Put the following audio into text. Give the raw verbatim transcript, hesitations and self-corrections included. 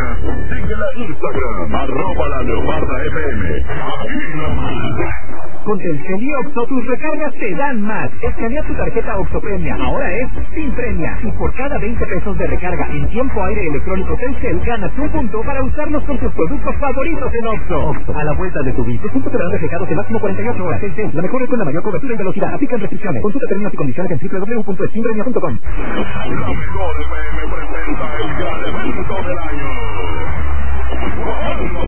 Síguela en Instagram, arroba la Leoparda F M. Aquí nomás. Con Telcel y Oxxo, tus recargas te dan más. Escanea tu tarjeta Oxxo Premia. Ahora es sin premia. Y por cada veinte pesos de recarga en tiempo aire electrónico Telcel, ganas un punto para usarlos con tus productos favoritos en Oxxo. Oxxo, a la vuelta de tu vida. Los puntos serán reflejados en máximo cuarenta y ocho horas. Telcel, la mejor es con la mayor cobertura y velocidad. Aplican restricciones. Consulta términos y condiciones en doble u doble u doble u punto sinpremia punto com. La mejor F M presenta el gran evento del año.